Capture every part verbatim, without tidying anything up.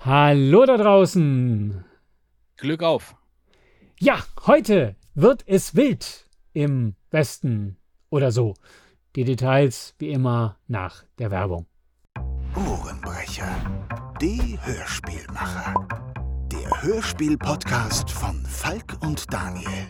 Hallo da draußen. Glück auf. Ja, heute wird es wild im Westen oder so. Die Details wie immer nach der Werbung. Ohrenbrecher, die Hörspielmacher. Der Hörspiel-Podcast von Falk und Daniel.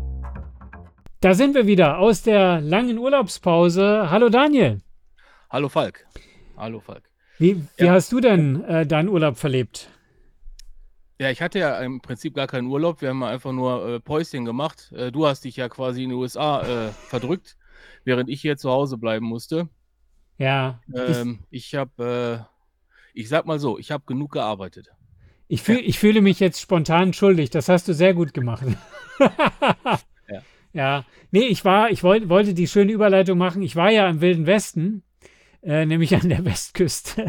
Da sind wir wieder aus der langen Urlaubspause. Hallo Daniel. Hallo Falk. Hallo Falk. Wie, wie Ja. hast du denn äh, deinen Urlaub verlebt? Ja, ich hatte ja im Prinzip gar keinen Urlaub. Wir haben einfach nur äh, Päuschen gemacht. Äh, du hast dich ja quasi in den U S A äh, verdrückt, während ich hier zu Hause bleiben musste. Ja, Ähm, ich habe, äh, ich sag mal so, ich habe genug gearbeitet. ich, ich, fühl, ich fühle mich jetzt spontan schuldig. Das hast du sehr gut gemacht. Ja. Ja, nee, ich war, ich wollt, wollte die schöne Überleitung machen. Ich war ja im Wilden Westen, äh, nämlich an der Westküste.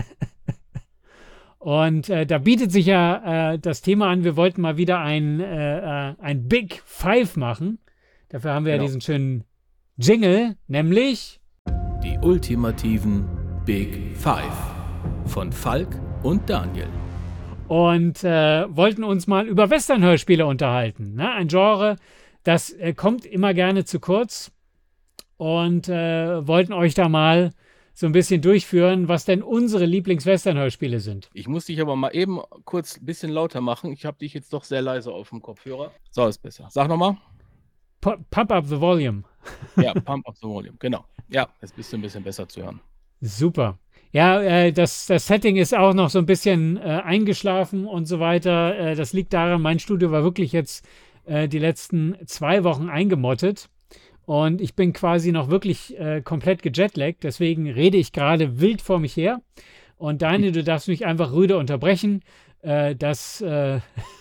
Und äh, da bietet sich ja äh, das Thema an, wir wollten mal wieder ein, äh, ein Big Five machen. Dafür haben wir Genau. ja diesen schönen Jingle, nämlich Die ultimativen Big Five von Falk und Daniel. und äh, wollten uns mal über Western-Hörspiele unterhalten. Ne? Ein Genre, das äh, kommt immer gerne zu kurz und äh, wollten euch da mal so ein bisschen durchführen, was denn unsere Lieblings-Western-Hörspiele sind. Ich muss dich aber mal eben kurz ein bisschen lauter machen. Ich habe dich jetzt doch sehr leise auf dem Kopfhörer. So ist besser. Sag nochmal. Pu- Pump up the volume. Ja, Pump up the volume. Genau. Ja, jetzt bist du ein bisschen besser zu hören. Super. Ja, äh, das, das Setting ist auch noch so ein bisschen äh, eingeschlafen und so weiter. Äh, das liegt daran, mein Studio war wirklich jetzt äh, die letzten zwei Wochen eingemottet und ich bin quasi noch wirklich äh, komplett gejetlaggt. Deswegen rede ich gerade wild vor mich her. Und Daniel, du darfst mich einfach rüde unterbrechen. Äh, das äh,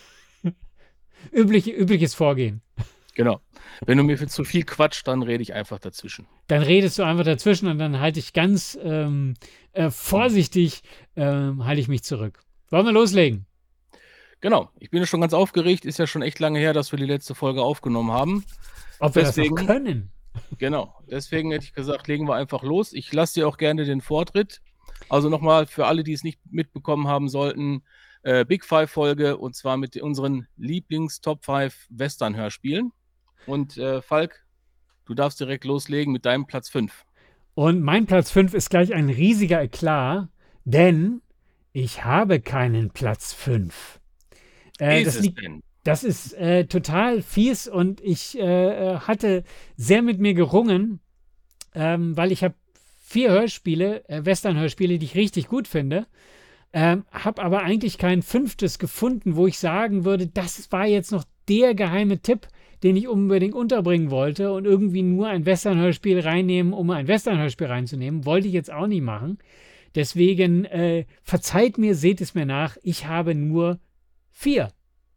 übliche, übliches Vorgehen. Genau. Wenn du mir für zu viel quatscht, dann rede ich einfach dazwischen. Dann redest du einfach dazwischen und dann halte ich ganz ähm, äh, vorsichtig, ähm, halte ich mich zurück. Wollen wir loslegen? Genau. Ich bin ja schon ganz aufgeregt. Ist ja schon echt lange her, dass wir die letzte Folge aufgenommen haben. Ob wir Deswegen- das noch können? Genau. Deswegen hätte ich gesagt, legen wir einfach los. Ich lasse dir auch gerne den Vortritt. Also nochmal für alle, die es nicht mitbekommen haben sollten, äh, Big Five Folge und zwar mit unseren Lieblings-Top fünf Western-Hörspielen. Und äh, Falk, du darfst direkt loslegen mit deinem Platz fünf. Und mein Platz fünf ist gleich ein riesiger Eklat, denn ich habe keinen Platz fünf. Äh, Ist das es liegt denn? Das ist äh, total fies und ich äh, hatte sehr mit mir gerungen, ähm, weil ich habe vier Hörspiele, äh, Western-Hörspiele, die ich richtig gut finde, ähm, habe aber eigentlich kein fünftes gefunden, wo ich sagen würde, das war jetzt noch der geheime Tipp, den ich unbedingt unterbringen wollte und irgendwie nur ein Western-Hörspiel reinnehmen, um ein Western-Hörspiel reinzunehmen, wollte ich jetzt auch nicht machen. Deswegen äh, verzeiht mir, seht es mir nach, ich habe nur vier.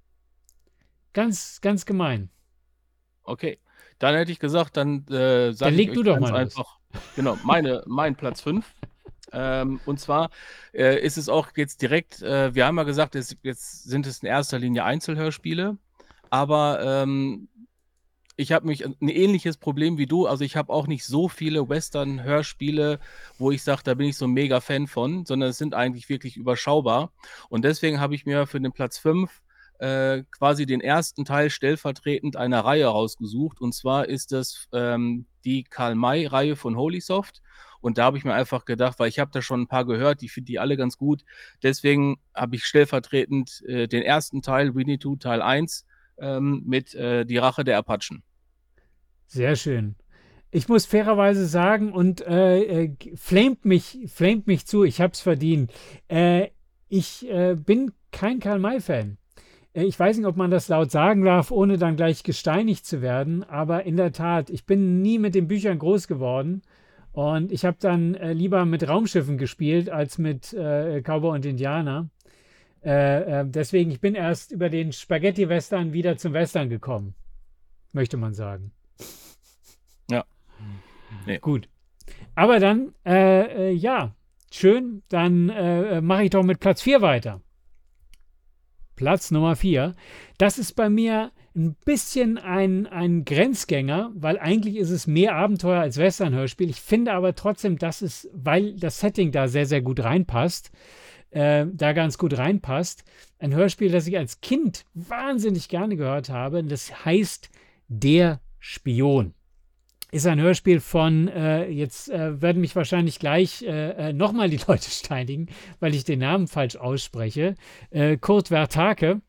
Ganz, ganz gemein. Okay. Dann hätte ich gesagt, dann äh, sage Dann ich leg euch du doch ganz mal los. einfach, genau, meine, mein Platz fünf. Ähm, und zwar äh, ist es auch jetzt direkt, äh, wir haben ja gesagt, es, jetzt sind es in erster Linie Einzelhörspiele, aber ähm, ich habe mich ein ähnliches Problem wie du, also ich habe auch nicht so viele Western-Hörspiele, wo ich sage, da bin ich so ein mega Fan von, sondern es sind eigentlich wirklich überschaubar. Und deswegen habe ich mir für den Platz fünf äh, quasi den ersten Teil stellvertretend einer Reihe rausgesucht. Und zwar ist das ähm, die Karl-May-Reihe von Holysoft. Und da habe ich mir einfach gedacht, weil ich habe da schon ein paar gehört, ich finde die alle ganz gut. Deswegen habe ich stellvertretend äh, den ersten Teil, Winnetou Teil eins, ähm, mit äh, Die Rache der Apachen. Sehr schön. Ich muss fairerweise sagen, und äh, äh, flamet mich, flamet mich zu, ich hab's verdient. Äh, ich äh, bin kein Karl-May-Fan. Äh, ich weiß nicht, ob man das laut sagen darf, ohne dann gleich gesteinigt zu werden, aber in der Tat, ich bin nie mit den Büchern groß geworden und ich habe dann äh, lieber mit Raumschiffen gespielt als mit äh, Cowboy und Indianer. Äh, äh, deswegen, ich bin erst über den Spaghetti-Western wieder zum Western gekommen, möchte man sagen. Ja. Nee. Gut. Aber dann, äh, äh, ja, schön, dann äh, mache ich doch mit Platz vier weiter. Platz Nummer vier. Das ist bei mir ein bisschen ein, ein Grenzgänger, weil eigentlich ist es mehr Abenteuer als Western-Hörspiel. Ich finde aber trotzdem, dass es, weil das Setting da sehr, sehr gut reinpasst, äh, da ganz gut reinpasst. Ein Hörspiel, das ich als Kind wahnsinnig gerne gehört habe. Das heißt Der Spion. Ist ein Hörspiel von, äh, jetzt äh, werden mich wahrscheinlich gleich äh, nochmal die Leute steinigen, weil ich den Namen falsch ausspreche. Äh, Kurt Vertake.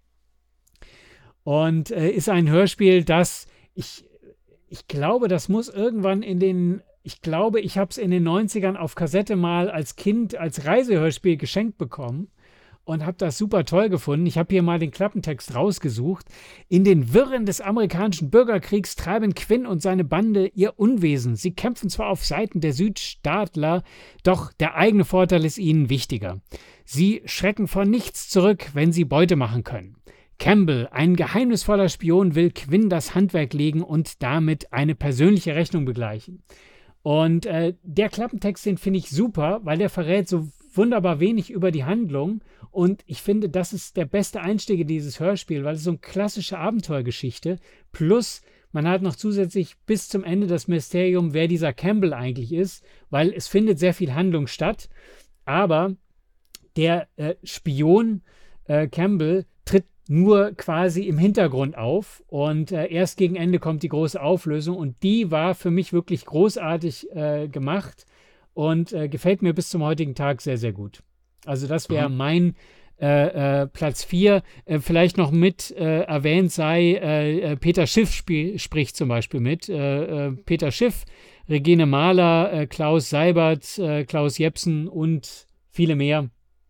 Und äh, ist ein Hörspiel, das ich, ich glaube, das muss irgendwann in den, ich glaube, ich habe es in den neunzigern auf Kassette mal als Kind, als Reisehörspiel geschenkt bekommen. Und habe das super toll gefunden. Ich habe hier mal den Klappentext rausgesucht. In den Wirren des amerikanischen Bürgerkriegs treiben Quinn und seine Bande ihr Unwesen. Sie kämpfen zwar auf Seiten der Südstaatler, doch der eigene Vorteil ist ihnen wichtiger. Sie schrecken vor nichts zurück, wenn sie Beute machen können. Campbell, ein geheimnisvoller Spion, will Quinn das Handwerk legen und damit eine persönliche Rechnung begleichen. Und äh, der Klappentext, den finde ich super, weil der verrät so wunderbar wenig über die Handlung. Und ich finde, das ist der beste Einstieg in dieses Hörspiel, weil es so eine klassische Abenteuergeschichte plus man hat noch zusätzlich bis zum Ende das Mysterium, wer dieser Campbell eigentlich ist, weil es findet sehr viel Handlung statt, aber der äh, Spion äh, Campbell tritt nur quasi im Hintergrund auf und äh, erst gegen Ende kommt die große Auflösung und die war für mich wirklich großartig äh, gemacht und äh, gefällt mir bis zum heutigen Tag sehr, sehr gut. Also das wäre mhm. mein äh, äh, Platz vier. Äh, vielleicht noch mit äh, erwähnt sei, äh, Peter Schiff spiel, spricht zum Beispiel mit. Äh, äh, Peter Schiff, Regine Mahler, äh, Klaus Seibert, äh, Klaus Jepsen und viele mehr.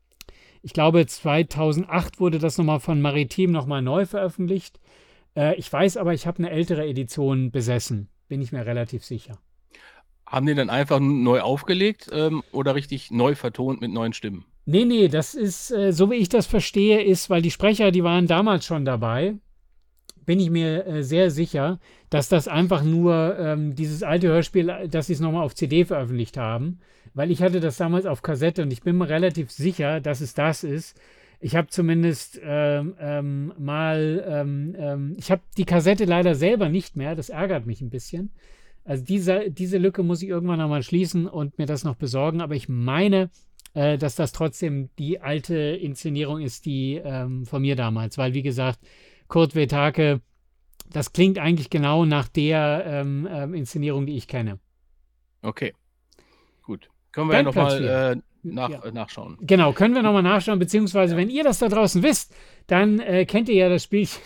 Ich glaube, zweitausendacht wurde das nochmal von Maritim nochmal neu veröffentlicht. Äh, ich weiß aber, ich habe eine ältere Edition besessen. Bin ich mir relativ sicher. Haben die dann einfach neu aufgelegt ähm, oder richtig neu vertont mit neuen Stimmen? Nee, nee, das ist, äh, so wie ich das verstehe, ist, weil die Sprecher, die waren damals schon dabei, bin ich mir äh, sehr sicher, dass das einfach nur ähm, dieses alte Hörspiel, dass sie es nochmal auf C D veröffentlicht haben, weil ich hatte das damals auf Kassette und ich bin mir relativ sicher, dass es das ist. Ich habe zumindest ähm, ähm, mal, ähm, ähm, ich habe die Kassette leider selber nicht mehr, das ärgert mich ein bisschen. Also diese, diese Lücke muss ich irgendwann nochmal schließen und mir das noch besorgen, aber ich meine, äh, dass das trotzdem die alte Inszenierung ist, die ähm, von mir damals, weil wie gesagt, Kurt Vertake, das klingt eigentlich genau nach der ähm, ähm, Inszenierung, die ich kenne. Okay, gut. Können wir Dein ja nochmal äh, nach, ja. äh, nachschauen. Genau, können wir nochmal nachschauen, beziehungsweise wenn ihr das da draußen wisst, dann äh, kennt ihr ja das Spielchen.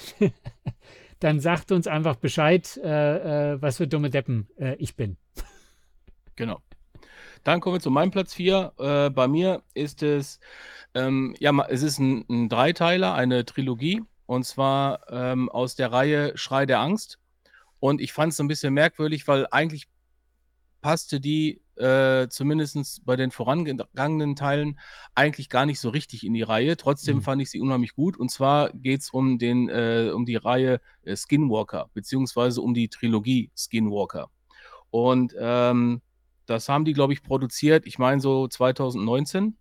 Dann sagt uns einfach Bescheid, äh, äh, was für dumme Deppen äh, ich bin. Genau. Dann kommen wir zu meinem Platz vier. Äh, bei mir ist es, ähm, ja, es ist ein, ein Dreiteiler, eine Trilogie. Und zwar ähm, aus der Reihe Schrei der Angst. Und ich fand es ein bisschen merkwürdig, weil eigentlich passte die äh, zumindest bei den vorangegangenen Teilen eigentlich gar nicht so richtig in die Reihe. Trotzdem mhm. fand ich sie unheimlich gut. Und zwar geht es um, den, äh, um die Reihe äh, Skinwalker, beziehungsweise um die Trilogie Skinwalker. Und ähm, das haben die, glaube ich, produziert, ich meine so zweitausendneunzehn.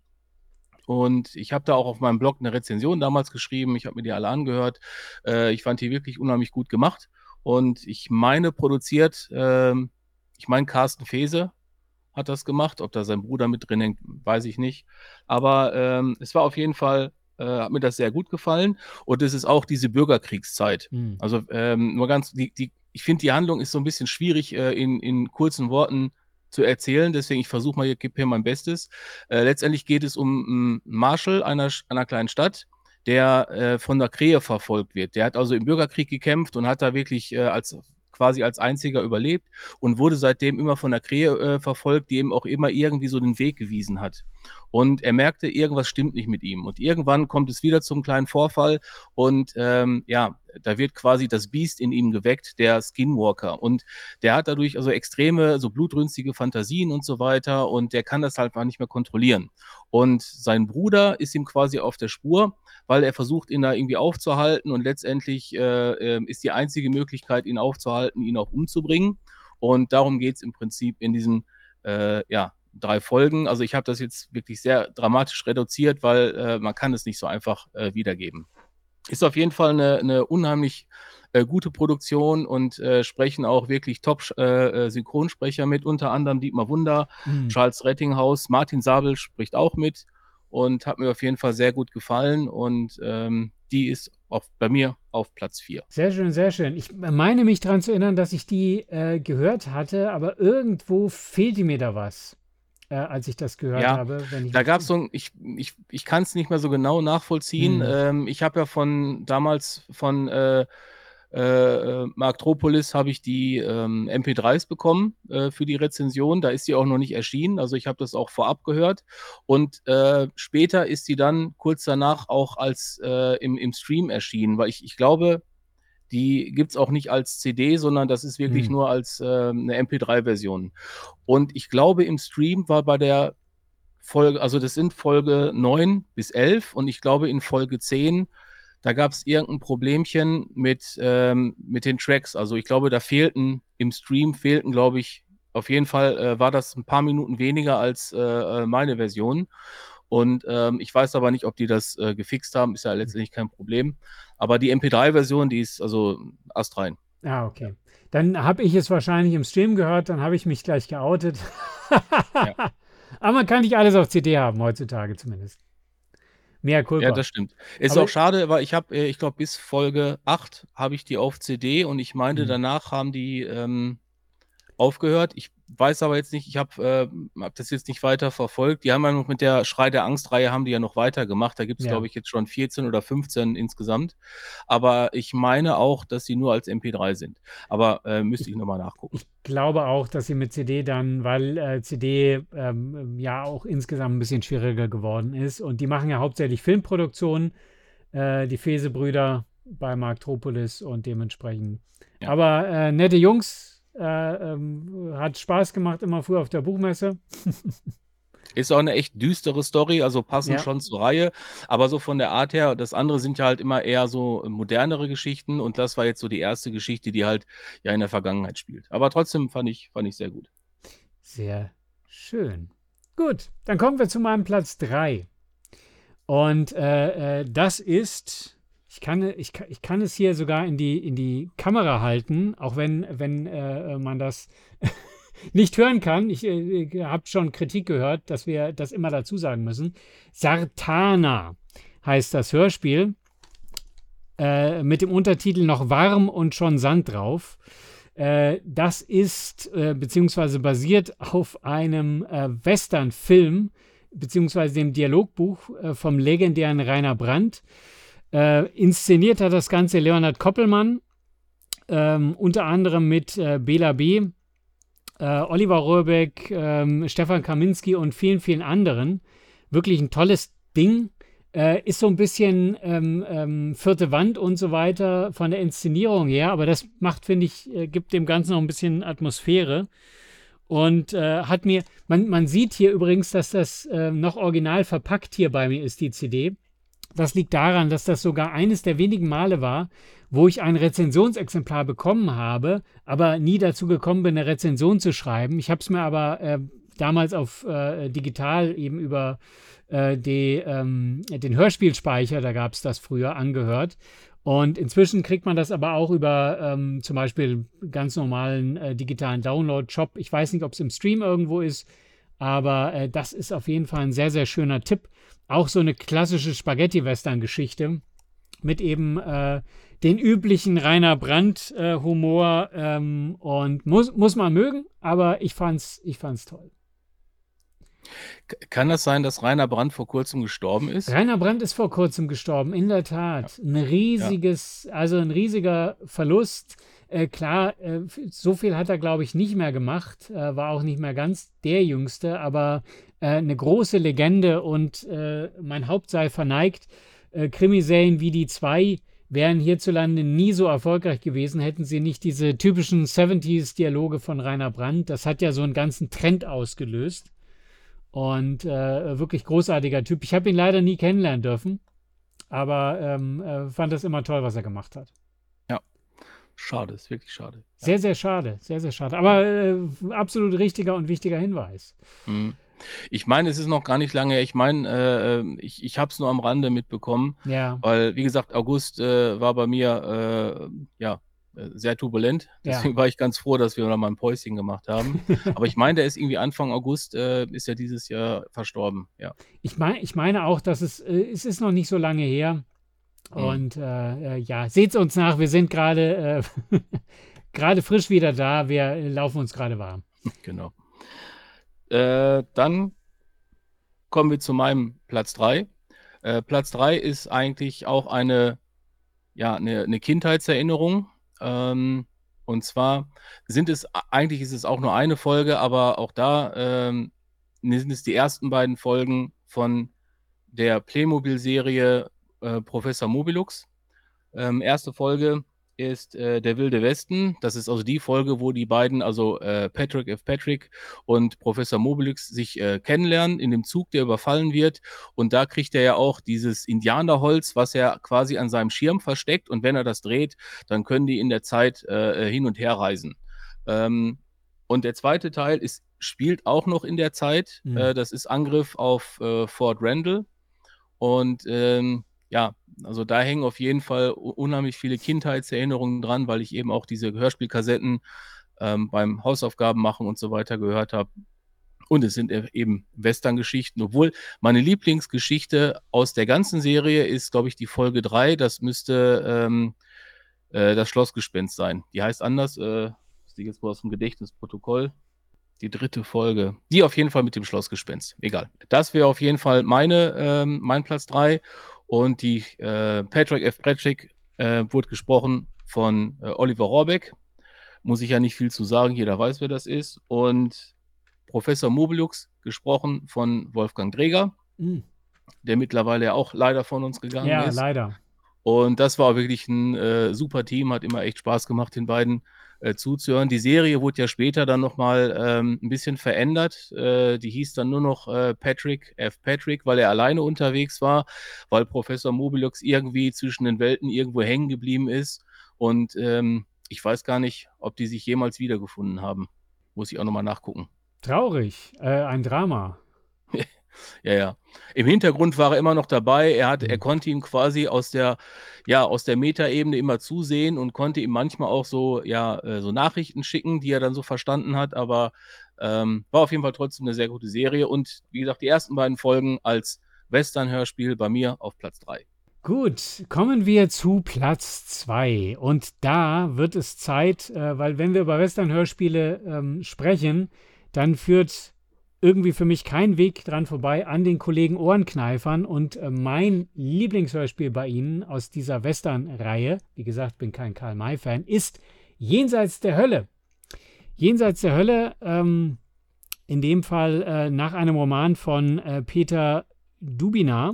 Und ich habe da auch auf meinem Blog eine Rezension damals geschrieben. Ich habe mir die alle angehört. Äh, ich fand die wirklich unheimlich gut gemacht. Und ich meine, produziert, äh, ich meine, Carsten Fehse hat das gemacht. Ob da sein Bruder mit drin hängt, weiß ich nicht. Aber ähm, es war auf jeden Fall, äh, hat mir das sehr gut gefallen. Und es ist auch diese Bürgerkriegszeit. Mhm. Also ähm, nur ganz, die, die, ich finde, die Handlung ist so ein bisschen schwierig äh, in, in kurzen Worten zu erzählen, deswegen ich versuche mal, ich gebe hier mein Bestes. Äh, letztendlich geht es um einen Marschall einer, einer kleinen Stadt, der äh, von der Krähe verfolgt wird. Der hat also im Bürgerkrieg gekämpft und hat da wirklich äh, als quasi als einziger überlebt und wurde seitdem immer von der Krähe äh, verfolgt, die ihm auch immer irgendwie so den Weg gewiesen hat. Und er merkte, irgendwas stimmt nicht mit ihm. Und irgendwann kommt es wieder zum kleinen Vorfall und ähm, ja, da wird quasi das Biest in ihm geweckt, der Skinwalker. Und der hat dadurch also extreme, so blutrünstige Fantasien und so weiter und der kann das halt einfach nicht mehr kontrollieren. Und sein Bruder ist ihm quasi auf der Spur, weil er versucht, ihn da irgendwie aufzuhalten und letztendlich äh, ist die einzige Möglichkeit, ihn aufzuhalten, ihn auch umzubringen. Und darum geht es im Prinzip in diesen, äh, ja, drei Folgen. Also ich habe das jetzt wirklich sehr dramatisch reduziert, weil äh, man kann es nicht so einfach äh, wiedergeben. Ist auf jeden Fall eine, eine unheimlich äh, gute Produktion und äh, sprechen auch wirklich Top-Synchronsprecher äh, mit, unter anderem Dietmar Wunder, mhm. Charles Rettinghaus, Martin Sabel spricht auch mit und hat mir auf jeden Fall sehr gut gefallen und ähm, die ist auf, bei mir auf Platz vier. Sehr schön, sehr schön. Ich meine mich daran zu erinnern, dass ich die äh, gehört hatte, aber irgendwo fehlte mir da was, äh, als ich das gehört Ja, habe. Wenn ich da mich- gab es so ein, ich, ich, ich kann es nicht mehr so genau nachvollziehen. Hm. Ähm, ich habe ja von damals von äh, äh, Marktropolis habe ich die ähm, M P drei s bekommen äh, für die Rezension. Da ist sie auch noch nicht erschienen. Also ich habe das auch vorab gehört. Und äh, später ist sie dann kurz danach auch als äh, im, im Stream erschienen, weil ich, ich glaube, die gibt es auch nicht als C D, sondern das ist wirklich Hm. nur als äh, eine M P drei Version. Und ich glaube, im Stream war bei der Folge, also das sind Folge neun bis elf und ich glaube in Folge zehn, da gab es irgendein Problemchen mit, ähm, mit den Tracks. Also ich glaube, da fehlten, im Stream fehlten, glaube ich, auf jeden Fall äh, war das ein paar Minuten weniger als äh, meine Version. Und ähm, ich weiß aber nicht, ob die das äh, gefixt haben, ist ja letztendlich kein Problem. Aber die M P drei Version, die ist also astrein. Ah, okay. Dann habe ich es wahrscheinlich im Stream gehört, dann habe ich mich gleich geoutet. Ja. Aber man kann nicht alles auf C D haben, heutzutage zumindest. Mehr Culpa. Ja, das stimmt. Ist Aber- auch schade, weil ich habe, äh, ich glaube, bis Folge acht habe ich die auf C D und ich meinte, Mhm. danach haben die ähm, aufgehört. Ich weiß aber jetzt nicht, ich habe äh, hab das jetzt nicht weiter verfolgt. Die haben ja noch mit der Schrei der Angst-Reihe haben die ja noch weitergemacht. Da gibt es, Ja. glaube ich, jetzt schon vierzehn oder fünfzehn insgesamt. Aber ich meine auch, dass sie nur als M P drei sind. Aber äh, müsste ich nochmal nachgucken. Ich glaube auch, dass sie mit C D dann, weil äh, C D ähm, ja auch insgesamt ein bisschen schwieriger geworden ist. Und die machen ja hauptsächlich Filmproduktionen, äh, die Fese-Brüder bei Marktropolis und dementsprechend. Ja. Aber äh, nette Jungs, äh, ähm, hat Spaß gemacht, immer früh auf der Buchmesse. Ist auch eine echt düstere Story, also passen Ja. schon zur Reihe, aber so von der Art her, das andere sind ja halt immer eher so modernere Geschichten und das war jetzt so die erste Geschichte, die halt ja in der Vergangenheit spielt. Aber trotzdem fand ich, fand ich sehr gut. Sehr schön. Gut, dann kommen wir zu meinem Platz drei. Und äh, äh, das ist, ich kann, ich, kann- ich kann es hier sogar in die, in die Kamera halten, auch wenn, wenn äh, man das nicht hören kann. Ich äh, habe schon Kritik gehört, dass wir das immer dazu sagen müssen. Sartana heißt das Hörspiel. Äh, mit dem Untertitel noch warm und schon Sand drauf. Äh, das ist äh, beziehungsweise basiert auf einem äh, Western-Film, beziehungsweise dem Dialogbuch äh, vom legendären Rainer Brandt. Äh, inszeniert hat das Ganze Leonhard Koppelmann, ähm, unter anderem mit äh, Bela B., äh, Oliver Rohrbeck, ähm, Stefan Kaminski und vielen, vielen anderen. Wirklich ein tolles Ding. Äh, ist so ein bisschen ähm, ähm, vierte Wand und so weiter von der Inszenierung her, aber das macht, finde ich, äh, gibt dem Ganzen noch ein bisschen Atmosphäre. Und äh, hat mir, man, man sieht hier übrigens, dass das äh, noch original verpackt hier bei mir ist, die C D. Das liegt daran, dass das sogar eines der wenigen Male war, wo ich ein Rezensionsexemplar bekommen habe, aber nie dazu gekommen bin, eine Rezension zu schreiben. Ich habe es mir aber äh, damals auf äh, digital eben über äh, die, ähm, den Hörspielspeicher, da gab es das früher, angehört. Und inzwischen kriegt man das aber auch über ähm, zum Beispiel ganz normalen äh, digitalen Download-Shop. Ich weiß nicht, ob es im Stream irgendwo ist, aber äh, das ist auf jeden Fall ein sehr, sehr schöner Tipp. Auch so eine klassische Spaghetti-Western-Geschichte mit eben äh, den üblichen Rainer Brandt-Humor äh, ähm, und muss, muss man mögen, aber ich fand's, ich fand's toll. K- Kann das sein, dass Rainer Brandt vor kurzem gestorben ist? Rainer Brandt ist vor kurzem gestorben, in der Tat. Ein riesiges, also ein riesiger Verlust. Äh, klar, äh, so viel hat er, glaube ich, nicht mehr gemacht, äh, war auch nicht mehr ganz der Jüngste, aber äh, eine große Legende und äh, mein Haupt sei verneigt. Äh, Krimiserien wie die zwei wären hierzulande nie so erfolgreich gewesen, hätten sie nicht diese typischen siebziger-Dialoge von Rainer Brandt. Das hat ja so einen ganzen Trend ausgelöst. Und äh, wirklich großartiger Typ. Ich habe ihn leider nie kennenlernen dürfen, aber ähm, äh, fand das immer toll, was er gemacht hat. Schade, ist wirklich schade. Ja. Sehr, sehr schade, sehr, sehr schade. Aber äh, absolut richtiger und wichtiger Hinweis. Mhm. Ich meine, es ist noch gar nicht lange her. Ich meine, äh, äh, ich, ich habe es nur am Rande mitbekommen, Ja, weil, wie gesagt, August äh, war bei mir äh, ja äh, sehr turbulent. Ja. Deswegen war ich ganz froh, dass wir noch mal ein Päuschen gemacht haben. Aber ich meine, der ist irgendwie Anfang August, äh, ist ja dieses Jahr verstorben. Ja. Ich, mein, ich meine auch, dass es, äh, es ist noch nicht so lange her. Und äh, äh, ja, seht's uns nach, wir sind gerade äh, gerade frisch wieder da, wir äh, laufen uns gerade warm. Genau. Äh, dann kommen wir zu meinem Platz drei. Äh, Platz drei ist eigentlich auch eine, ja, eine, eine Kindheitserinnerung. Ähm, und zwar sind es, eigentlich ist es auch nur eine Folge, aber auch da ähm, sind es die ersten beiden Folgen von der Playmobil-Serie äh, Professor Mobilux. Ähm, erste Folge ist äh, der Wilde Westen. Das ist also die Folge, wo die beiden, also äh, Patrick F. Patrick und Professor Mobilux, sich äh, kennenlernen in dem Zug, der überfallen wird. Und da kriegt er ja auch dieses Indianerholz, was er quasi an seinem Schirm versteckt. Und wenn er das dreht, dann können die in der Zeit äh, hin und her reisen. Ähm, und der zweite Teil ist, spielt auch noch in der Zeit. Mhm. Äh, das ist Angriff auf äh, Fort Randall. Und ähm, ja, also da hängen auf jeden Fall unheimlich viele Kindheitserinnerungen dran, weil ich eben auch diese Hörspielkassetten ähm, beim Hausaufgaben machen und so weiter gehört habe. Und es sind eben Western-Geschichten, obwohl meine Lieblingsgeschichte aus der ganzen Serie ist, glaube ich, die Folge drei. Das müsste ähm, äh, das Schlossgespenst sein. Die heißt anders, äh, das liegt jetzt wohl aus dem Gedächtnisprotokoll. Die dritte Folge. Die auf jeden Fall mit dem Schlossgespenst. Egal. Das wäre auf jeden Fall meine, ähm, mein Platz drei. Und die äh, Patrick F. Patrick äh, wurde gesprochen von äh, Oliver Rohrbeck. Muss ich ja nicht viel zu sagen, jeder weiß, wer das ist. Und Professor Mobilux gesprochen von Wolfgang Dreger, Mhm. der mittlerweile ja auch leider von uns gegangen Ja, ist. leider. Und das war wirklich ein äh, super Team, hat immer echt Spaß gemacht, den beiden äh, zuzuhören. Die Serie wurde ja später dann nochmal ähm, ein bisschen verändert. Äh, die hieß dann nur noch äh, Patrick F. Patrick, weil er alleine unterwegs war, weil Professor Mobilux irgendwie zwischen den Welten irgendwo hängen geblieben ist. Und ähm, ich weiß gar nicht, ob die sich jemals wiedergefunden haben. Muss ich auch nochmal nachgucken. Traurig, äh, ein Drama. Ja, ja. Im Hintergrund war er immer noch dabei. Er hat, Mhm. er konnte ihm quasi aus der, ja, aus der Metaebene immer zusehen und konnte ihm manchmal auch so, ja, äh, so Nachrichten schicken, die er dann so verstanden hat. Aber ähm, war auf jeden Fall trotzdem eine sehr gute Serie. Und wie gesagt, die ersten beiden Folgen als Western-Hörspiel bei mir auf Platz drei. Gut, kommen wir zu Platz zwei. Und da wird es Zeit, äh, weil wenn wir über Western-Hörspiele ähm, sprechen, dann führt irgendwie für mich kein Weg dran vorbei an den Kollegen Ohrenkneifern. Und äh, mein Lieblingshörspiel bei ihnen aus dieser Western-Reihe, wie gesagt, bin kein Karl-May-Fan, ist Jenseits der Hölle. Jenseits der Hölle, ähm, in dem Fall äh, nach einem Roman von äh, Peter Dubinar.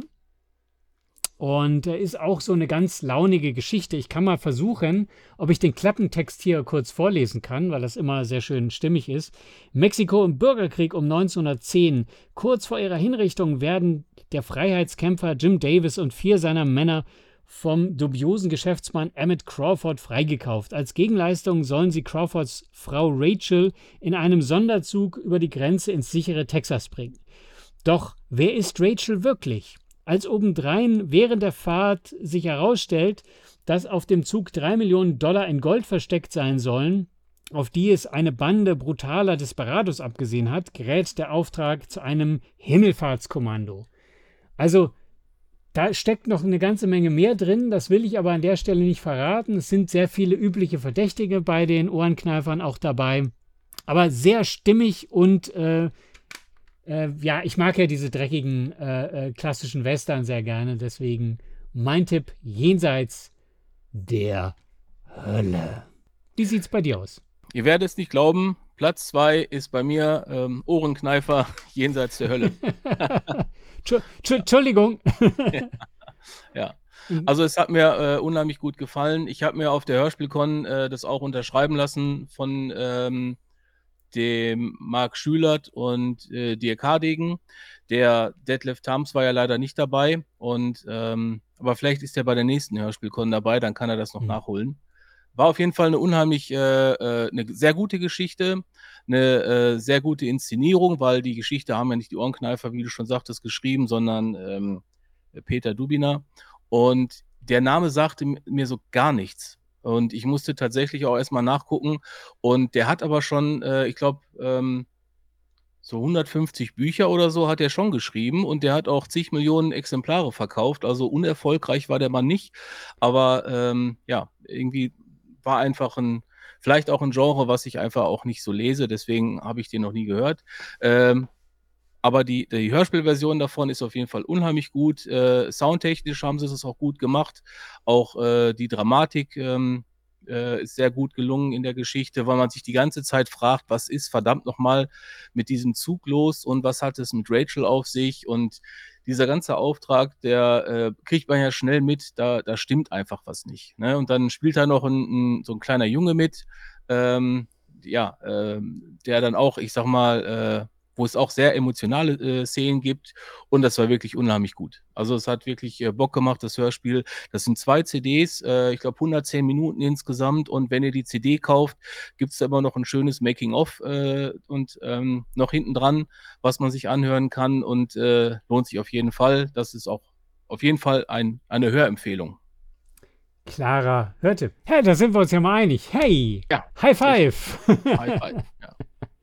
Und äh, ist auch so eine ganz launige Geschichte. Ich kann mal versuchen, ob ich den Klappentext hier kurz vorlesen kann, weil das immer sehr schön stimmig ist. Mexiko im Bürgerkrieg um neunzehnhundertzehn. Kurz vor ihrer Hinrichtung werden der Freiheitskämpfer Jim Davis und vier seiner Männer vom dubiosen Geschäftsmann Emmett Crawford freigekauft. Als Gegenleistung sollen sie Crawfords Frau Rachel in einem Sonderzug über die Grenze ins sichere Texas bringen. Doch wer ist Rachel wirklich? Als obendrein während der Fahrt sich herausstellt, dass auf dem Zug drei Millionen Dollar in Gold versteckt sein sollen, auf die es eine Bande brutaler Desperados abgesehen hat, gerät der Auftrag zu einem Himmelfahrtskommando. Also, da steckt noch eine ganze Menge mehr drin, das will ich aber an der Stelle nicht verraten. Es sind sehr viele übliche Verdächtige bei den Ohrenkneifern auch dabei, aber sehr stimmig und äh, Äh, ja, ich mag ja diese dreckigen äh, äh, klassischen Western sehr gerne, deswegen mein Tipp, Jenseits der Hölle. Wie sieht's bei dir aus? Ihr werdet es nicht glauben, Platz zwei ist bei mir ähm, Ohrenkneifer Jenseits der Hölle. Tschu- tschu- Entschuldigung. Ja. Also es hat mir äh, unheimlich gut gefallen. Ich habe mir auf der Hörspielcon äh, das auch unterschreiben lassen von ähm, dem Marc Schülert und äh, Dirk Hardegen. Der Detlef Tams war ja leider nicht dabei. Und ähm, aber vielleicht ist er bei der nächsten Hörspielcon dabei, dann kann er das noch Mhm. nachholen. War auf jeden Fall eine unheimlich, äh, äh, eine sehr gute Geschichte, eine äh, sehr gute Inszenierung, weil die Geschichte haben ja nicht die Ohrenkneifer, wie du schon sagtest, geschrieben, sondern ähm, Peter Dubinar. Und der Name sagte m- mir so gar nichts. Und ich musste tatsächlich auch erstmal nachgucken. Und der hat aber schon, äh, ich glaube, ähm, so hundertfünfzig Bücher oder so hat er schon geschrieben und der hat auch zig Millionen Exemplare verkauft. Also unerfolgreich war der Mann nicht. Aber ähm, ja, irgendwie war einfach ein, vielleicht auch ein Genre, was ich einfach auch nicht so lese. Deswegen habe ich den noch nie gehört. Ähm, aber die, die Hörspielversion davon ist auf jeden Fall unheimlich gut. Äh, soundtechnisch haben sie es auch gut gemacht. Auch äh, die Dramatik ähm, äh, ist sehr gut gelungen in der Geschichte, weil man sich die ganze Zeit fragt, was ist verdammt nochmal mit diesem Zug los und was hat es mit Rachel auf sich? Und dieser ganze Auftrag, der äh, kriegt man ja schnell mit, da, da stimmt einfach was nicht. Ne? Und dann spielt da noch ein, ein, so ein kleiner Junge mit, ähm, ja, ähm, der dann auch, ich sag mal, äh, wo es auch sehr emotionale äh, Szenen gibt und das war wirklich unheimlich gut. Also es hat wirklich äh, Bock gemacht, das Hörspiel. Das sind zwei C Ds, äh, ich glaube hundertzehn Minuten insgesamt und wenn ihr die C D kauft, gibt es da immer noch ein schönes Making-of äh, und ähm, noch hinten dran, was man sich anhören kann und äh, lohnt sich auf jeden Fall. Das ist auch auf jeden Fall ein, eine Hörempfehlung. Klarer Hörtipp. Hey, da sind wir uns ja mal einig. Hey, Ja, High Five. High Five, ja.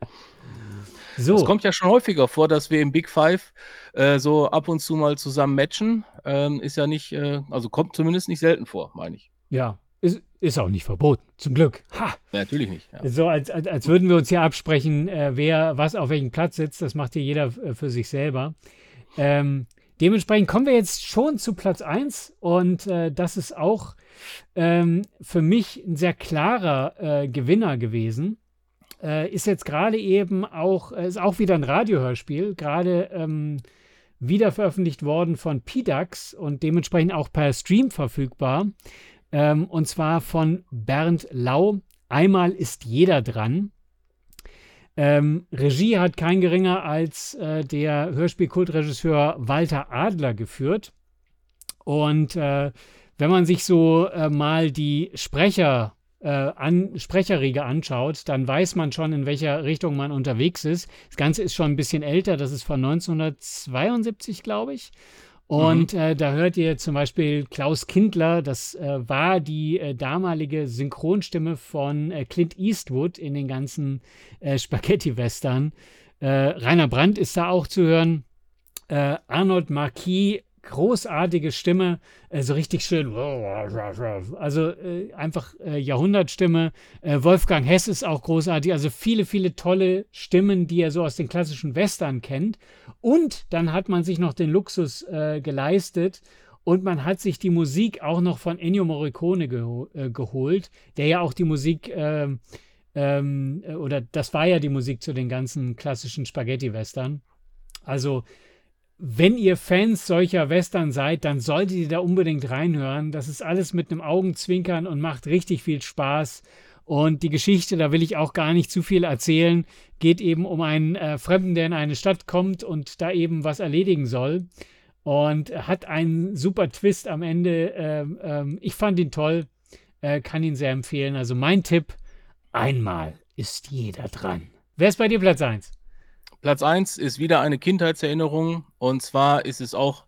So. Es kommt ja schon häufiger vor, dass wir im Big Five äh, so ab und zu mal zusammen matchen. Ähm, ist ja nicht, äh, also kommt zumindest nicht selten vor, meine ich. Ja, ist, ist auch nicht verboten, zum Glück. Ha! Ja, natürlich nicht. Ja. So, als, als, als würden wir uns hier absprechen, äh, wer was auf welchem Platz sitzt. Das macht hier jeder äh, für sich selber. Ähm, dementsprechend kommen wir jetzt schon zu Platz eins und äh, das ist auch ähm, für mich ein sehr klarer äh, Gewinner gewesen. Äh, ist jetzt gerade eben auch, äh, ist auch wieder ein Radiohörspiel, gerade ähm, wieder veröffentlicht worden von P D A X und dementsprechend auch per Stream verfügbar. Ähm, und zwar von Bernd Lau. Einmal ist jeder dran. Ähm, Regie hat kein geringer als äh, der Hörspielkultregisseur Walter Adler geführt. Und äh, wenn man sich so äh, mal die Sprecher Äh, an, Sprecherriege anschaut, dann weiß man schon, in welcher Richtung man unterwegs ist. Das Ganze ist schon ein bisschen älter, das ist von neunzehnhundertzweiundsiebzig, glaube ich. Und mhm. äh, da hört ihr zum Beispiel Klaus Kindler, das äh, war die äh, damalige Synchronstimme von äh, Clint Eastwood in den ganzen äh, Spaghetti-Western. Äh, Rainer Brandt ist da auch zu hören. Äh, Arnold Marquis, großartige Stimme, äh, so richtig schön, also äh, einfach äh, Jahrhundertstimme. Äh, Wolfgang Hess ist auch großartig, also viele, viele tolle Stimmen, die er so aus den klassischen Western kennt. Und dann hat man sich noch den Luxus äh, geleistet und man hat sich die Musik auch noch von Ennio Morricone geho äh, geholt, der ja auch die Musik, äh, ähm, oder das war ja die Musik zu den ganzen klassischen Spaghetti-Western. Also wenn ihr Fans solcher Western seid, dann solltet ihr da unbedingt reinhören. Das ist alles mit einem Augenzwinkern und macht richtig viel Spaß. Und die Geschichte, da will ich auch gar nicht zu viel erzählen, geht eben um einen äh, Fremden, der in eine Stadt kommt und da eben was erledigen soll. Und hat einen super Twist am Ende. Ähm, ähm, ich fand ihn toll, äh, kann ihn sehr empfehlen. Also mein Tipp, einmal ist jeder dran. Wer ist bei dir Platz eins? Platz eins ist wieder eine Kindheitserinnerung und zwar ist es auch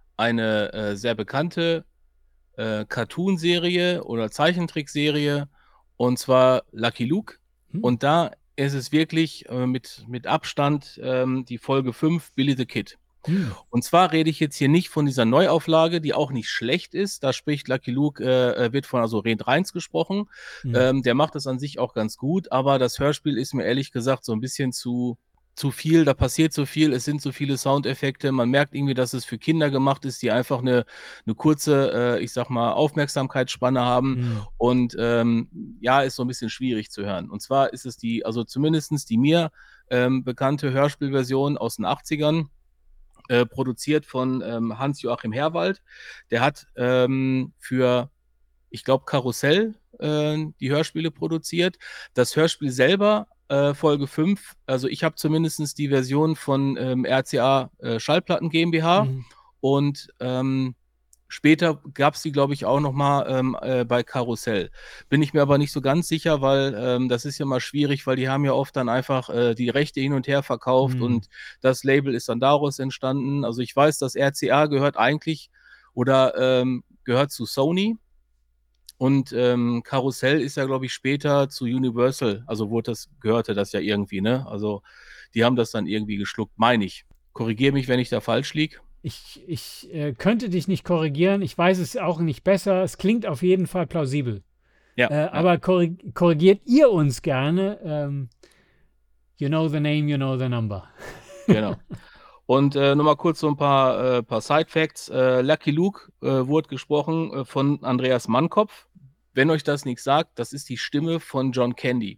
eine äh, sehr bekannte äh, Cartoon-Serie oder Zeichentrickserie und zwar Lucky Luke. Hm. Und da ist es wirklich äh, mit, mit Abstand ähm, die Folge fünf, Billy the Kid. Hm. Und zwar rede ich jetzt hier nicht von dieser Neuauflage, die auch nicht schlecht ist. Da spricht Lucky Luke, äh, wird von also Red Reins gesprochen. Hm. Ähm, der macht das an sich auch ganz gut, aber das Hörspiel ist mir ehrlich gesagt so ein bisschen zu zu viel, da passiert so viel, es sind so viele Soundeffekte, man merkt irgendwie, dass es für Kinder gemacht ist, die einfach eine, eine kurze, äh, ich sag mal, Aufmerksamkeitsspanne haben mhm. und ähm, ja, ist so ein bisschen schwierig zu hören. Und zwar ist es die, also zumindest die mir ähm, bekannte Hörspielversion aus den achtzigern, äh, produziert von ähm, Hans-Joachim Herwald. Der hat ähm, für, ich glaube, Karussell äh, die Hörspiele produziert. Das Hörspiel selber Folge fünf, also ich habe zumindest die Version von ähm, R C A äh, Schallplatten GmbH mhm. und ähm, später gab es die, glaube ich, auch nochmal ähm, äh, bei Karussell. Bin ich mir aber nicht so ganz sicher, weil ähm, das ist ja mal schwierig, weil die haben ja oft dann einfach äh, die Rechte hin und her verkauft mhm. und das Label ist dann daraus entstanden. Also ich weiß, dass R C A gehört eigentlich oder ähm, gehört zu Sony. Und ähm, Karussell ist ja, glaube ich, später zu Universal, also wurde das, gehörte das ja irgendwie, ne? Also die haben das dann irgendwie geschluckt, meine ich. Korrigiere mich, wenn ich da falsch liege. Ich, ich äh, könnte dich nicht korrigieren. Ich weiß es auch nicht besser. Es klingt auf jeden Fall plausibel. Ja, Äh, ja. aber korrig korrigiert ihr uns gerne. Ähm, you know the name, you know the number. Genau. Und äh, nochmal kurz so ein paar, äh, paar Side-Facts. Äh, Lucky Luke äh, wurde gesprochen äh, von Andreas Mannkopf. Wenn euch das nichts sagt, das ist die Stimme von John Candy.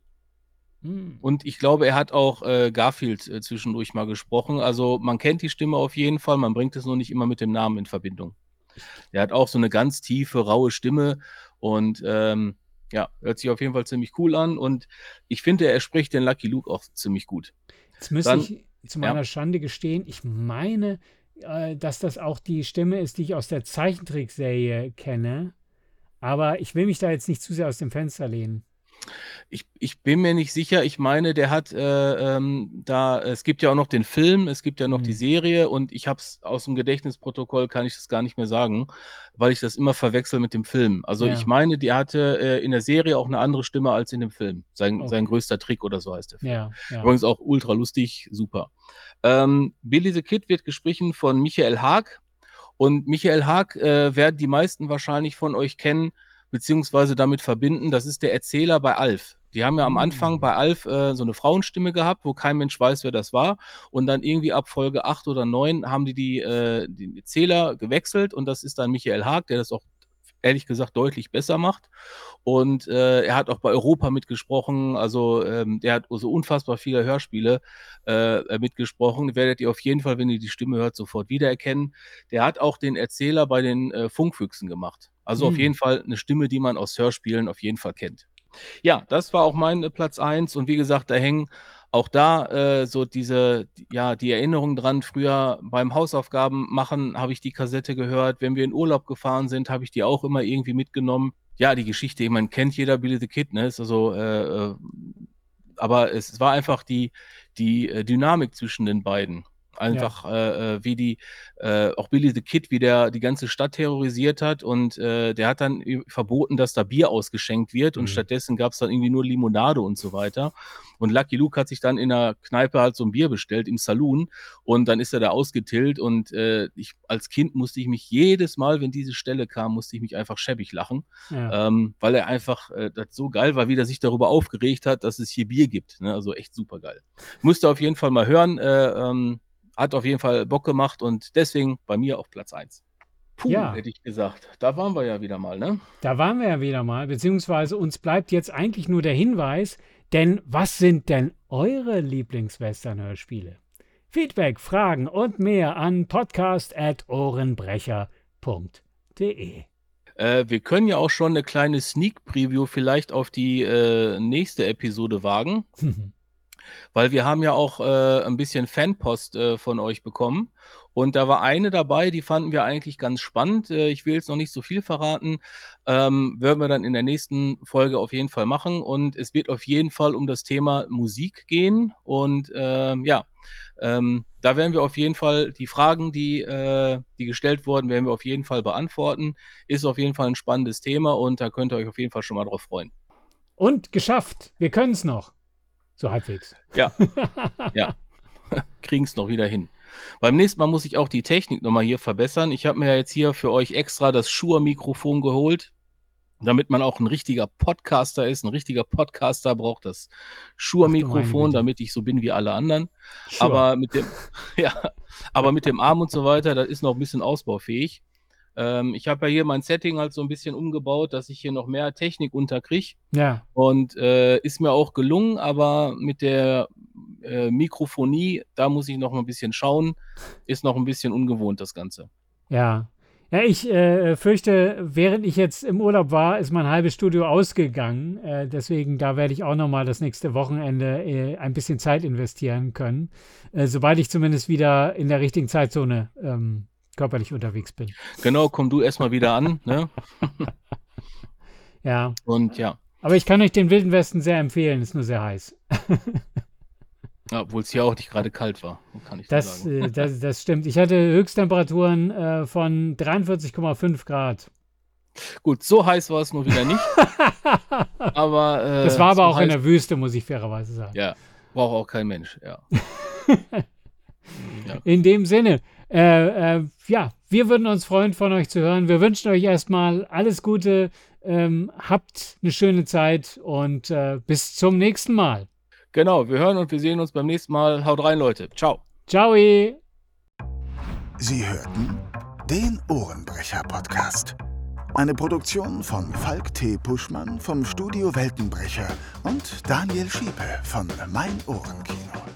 Hm. Und ich glaube, er hat auch äh, Garfield äh, zwischendurch mal gesprochen. Also man kennt die Stimme auf jeden Fall, man bringt es nur nicht immer mit dem Namen in Verbindung. Er hat auch so eine ganz tiefe, raue Stimme und ähm, ja, hört sich auf jeden Fall ziemlich cool an. Und ich finde, er spricht den Lucky Luke auch ziemlich gut. Jetzt müsste Dann- ich zu meiner ja. Schande gestehen, ich meine, äh, dass das auch die Stimme ist, die ich aus der Zeichentrickserie kenne. Aber ich will mich da jetzt nicht zu sehr aus dem Fenster lehnen. Ich, ich bin mir nicht sicher. Ich meine, der hat äh, ähm, da, es gibt ja auch noch den Film, es gibt ja noch Hm. die Serie und ich habe es aus dem Gedächtnisprotokoll, kann ich das gar nicht mehr sagen, weil ich das immer verwechsel mit dem Film. Also Ja. ich meine, der hatte äh, in der Serie auch eine andere Stimme als in dem Film. Sein, Okay. sein größter Trick oder so heißt der Film. Ja, ja. Übrigens auch ultra lustig, super. Ähm, Billy the Kid wird gesprochen von Michael Haag. Und Michael Haag äh, werden die meisten wahrscheinlich von euch kennen, beziehungsweise damit verbinden. Das ist der Erzähler bei Alf. Die haben ja am Mm. Anfang bei Alf äh, so eine Frauenstimme gehabt, wo kein Mensch weiß, wer das war. Und dann irgendwie ab Folge acht oder neun haben die die, äh, die Erzähler gewechselt. Und das ist dann Michael Haag, der das auch ehrlich gesagt deutlich besser macht. Und äh, er hat auch bei Europa mitgesprochen. Also ähm, der hat so unfassbar viele Hörspiele äh, mitgesprochen. Werdet ihr auf jeden Fall, wenn ihr die Stimme hört, sofort wiedererkennen. Der hat auch den Erzähler bei den äh, Funkfüchsen gemacht. Also auf Hm. jeden Fall eine Stimme, die man aus Hörspielen auf jeden Fall kennt. Ja, das war auch mein äh, Platz eins. Und wie gesagt, da hängen auch da äh, so diese, ja, die Erinnerungen dran. Früher beim Hausaufgaben machen habe ich die Kassette gehört. Wenn wir in Urlaub gefahren sind, habe ich die auch immer irgendwie mitgenommen. Ja, die Geschichte, man kennt jeder Billy the Kid, ne? Ist also, äh, äh, aber es war einfach die, die äh, Dynamik zwischen den beiden. Einfach, äh, äh, wie die, äh, auch Billy the Kid, wie der die ganze Stadt terrorisiert hat und äh, der hat dann ü- verboten, dass da Bier ausgeschenkt wird und Mhm. stattdessen gab es dann irgendwie nur Limonade und so weiter. Und Lucky Luke hat sich dann in der Kneipe halt so ein Bier bestellt im Saloon und dann ist er da ausgetillt und äh, ich als Kind musste ich mich jedes Mal, wenn diese Stelle kam, musste ich mich einfach schäbig lachen, Ja. ähm, weil er einfach äh, das so geil war, wie er sich darüber aufgeregt hat, dass es hier Bier gibt. Ne? Also echt super geil. Musste auf jeden Fall mal hören. Äh, ähm, hat auf jeden Fall Bock gemacht und deswegen bei mir auf Platz eins. Puh, Ja. hätte ich gesagt. Da waren wir ja wieder mal, ne? Da waren wir ja wieder mal, beziehungsweise uns bleibt jetzt eigentlich nur der Hinweis, denn was sind denn eure Lieblings-Western-Hörspiele? Feedback, Fragen und mehr an podcast at ohrenbrecher punkt de. Äh, wir können ja auch schon eine kleine Sneak-Preview vielleicht auf die äh, nächste Episode wagen, weil wir haben ja auch äh, ein bisschen Fanpost äh, von euch bekommen und da war eine dabei, die fanden wir eigentlich ganz spannend. Äh, ich will jetzt noch nicht so viel verraten, ähm, werden wir dann in der nächsten Folge auf jeden Fall machen und es wird auf jeden Fall um das Thema Musik gehen und ähm, ja, ähm, da werden wir auf jeden Fall die Fragen, die, äh, die gestellt wurden, werden wir auf jeden Fall beantworten. Ist auf jeden Fall ein spannendes Thema und da könnt ihr euch auf jeden Fall schon mal drauf freuen. Und geschafft, wir können es noch. So halbwegs. Ja, ja. Kriegen es noch wieder hin. Beim nächsten Mal muss ich auch die Technik nochmal hier verbessern. Ich habe mir ja jetzt hier für euch extra das Shure-Mikrofon geholt, damit man auch ein richtiger Podcaster ist. Ein richtiger Podcaster braucht das Ach du meine Shure-Mikrofon, Güte. damit ich so bin wie alle anderen. Sure. Aber mit dem, ja, aber mit dem Arm und so weiter, das ist noch ein bisschen ausbaufähig. Ähm, ich habe ja hier mein Setting halt so ein bisschen umgebaut, dass ich hier noch mehr Technik unterkriege. Ja, Und äh, ist mir auch gelungen, aber mit der äh, Mikrofonie, da muss ich noch mal ein bisschen schauen. Ist noch ein bisschen ungewohnt, das Ganze. ja. Ja, ich äh, fürchte, während ich jetzt im Urlaub war, ist mein halbes Studio ausgegangen. Äh, deswegen, da werde ich auch nochmal das nächste Wochenende äh, ein bisschen Zeit investieren können. Äh, sobald ich zumindest wieder in der richtigen Zeitzone ähm, körperlich unterwegs bin. Genau, komm du erstmal wieder an. Ne? Ja. Und ja, Aber ich kann euch den Wilden Westen sehr empfehlen, ist nur sehr heiß. ja obwohl es hier auch nicht gerade kalt war, kann ich dir Das, sagen. äh, das, das stimmt. Ich hatte Höchsttemperaturen äh, von dreiundvierzig Komma fünf Grad. Gut, so heiß war es nur wieder nicht. aber äh, Das war aber so auch heiß, in der Wüste, muss ich fairerweise sagen. Ja, braucht auch kein Mensch, ja. ja. In dem Sinne, äh, äh, ja, wir würden uns freuen, von euch zu hören. Wir wünschen euch erstmal alles Gute, ähm, habt eine schöne Zeit und äh, bis zum nächsten Mal. Genau, wir hören und wir sehen uns beim nächsten Mal. Haut rein, Leute. Ciao. Ciao. Sie hörten den Ohrenbrecher-Podcast. Eine Produktion von Falk T. Puschmann vom Studio Weltenbrecher und Daniel Schiepe von Mein Ohrenkino.